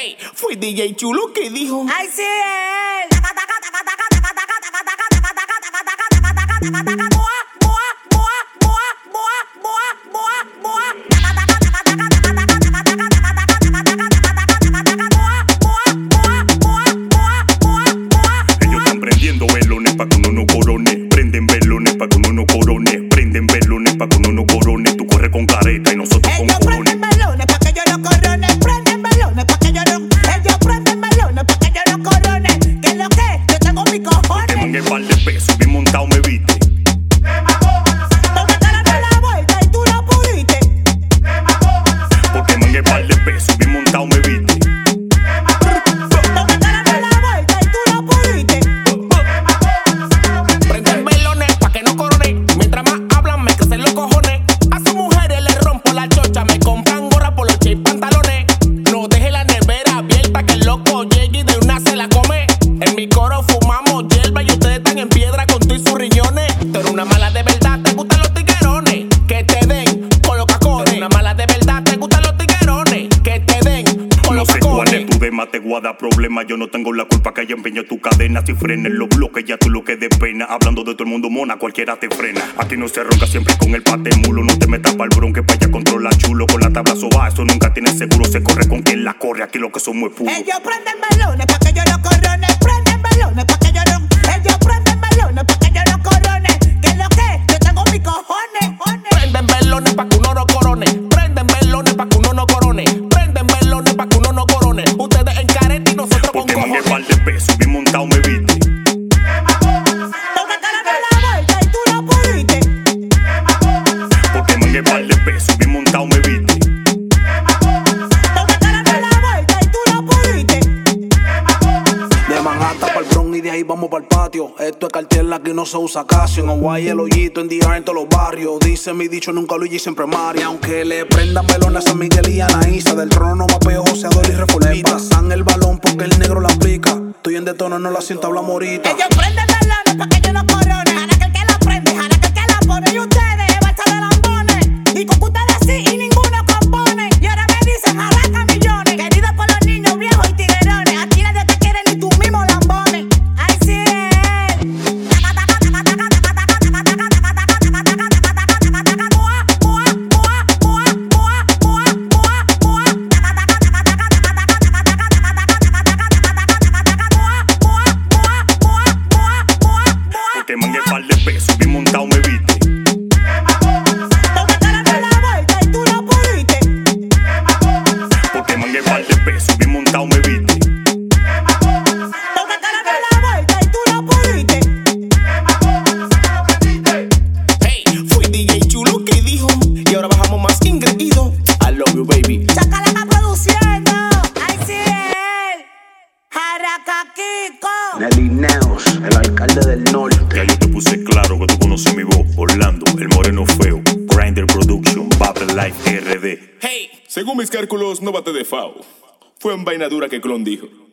Hey, fue DJ Chulo que dijo: ¡Ay, sí! Ellos están prendiendo velones pa' que uno no corone. Prenden velones pa' que uno no corone. Prenden velones pa' que uno no corone. Tú corres con careta y nosotros con Ellos cojones. prenden melones pa' que yo no corone. Prenden melones pa' que yo no. Ellos prenden melones pa' que yo no corone. ¿Qué es lo que? Yo tengo mis cojones. Te mangué par de pesos, bien montado me viste. Porque te la la vuelta y tú no pudiste. Porque mangué par de pesos, bien montado me viste. Porque te la vuelta y tú no pudiste. prenden velones pa' que no corone. Mientras más hablan, me crecen los cojones. A sus mujeres les rompo la chocha. Me compran gorra, poloche y pantalones. No deje la nevera abierta que el loco llegue y de una se la come. En mi coro fumamos hierba y ustedes están en piedra con tú y sus riñones. Tú eres una mala de verdad, te gustan los tiguerones. Que te den con los cacones. Tú eres una mala de verdad, te gustan los tiguerones. Que te den con No los sé cuál cacones. es tu dema, te guarda problema. Yo no tengo la culpa que haya empeñado tu cadena. Si frenes los bloques, ya tú lo que de pena. Hablando de todo el mundo, mona, cualquiera te frena. Aquí no se ronca siempre con el pate mulo. No te metas pa'l bron, que pa' allá controla chulo. Con la tabla soba, eso nunca tiene seguro. Se corre con quien la corre, aquí lo que somos es puro. Ellos prenden melones pa' que yo no corone. Prenden melones pa' que yo no. Ellos prenden melones pa' que yo no corone. ¿Qué es lo que? Yo tengo mis cojones. Prenden velones pa' que uno no corone. Prenden velones pa' que uno no corone. Prenden velones pa' que uno no corone. Ustedes en careta y nosotros con Porque mangué cojones. par de pesos, bien montado me viste. Porque te la vuelta y tú no pudiste. Porque mangué par de pesos, bien montado me viste. Porque te la vuelta y tú no pudiste. De Manhattan pa'l Bronx y de ahí vamos pa'l patio. Esto es Cartier, aquí no se usa Casio. En Hawaii el hoyito, en DR en todos los barrios. Dice mi dicho, nunca Luigi, siempre Mario. Aunque le prendan melones a San Miguel y Anaísa. Del trono no mapeo, joseador y reformita. Le pasan el balón porque el negro la aplica. Estoy en detono, no la siento, hablamos ahorita. Ellos prenden melones pa' que yo no corone. Jala que el que la prende, jala que el que la pone. Y ustedes, balsa de lambones. Y con ustedes sí y ninguno compone. Y ahora me dicen, arranca millones. Querido por los niños viejos y tiguerones. A ti nadie te quiere ni tú mismo lambones. Ay, sí. Porque mangué par de pesos, bien montado me viste. Porque te la vuelta y tú no pudiste. Porque mangué par de pesos, bien montado me viste. Porque te la vuelta y tú no pudiste. Hey, fue DJ Chulo que dijo. Y ahora bajamos más ingreído. I love you, baby. Chacalaca produciendo. Ay, sí, él. Jaraca Kiko. Nelly Neos, el alcalde del norte. Ya yo te puse claro que tú conoces mi voz. Orlando, el moreno feo. Grindr Production, Battle Life RD. Hey, según mis cálculos, no bate de FAO. Fue en vaina dura que Clon dijo.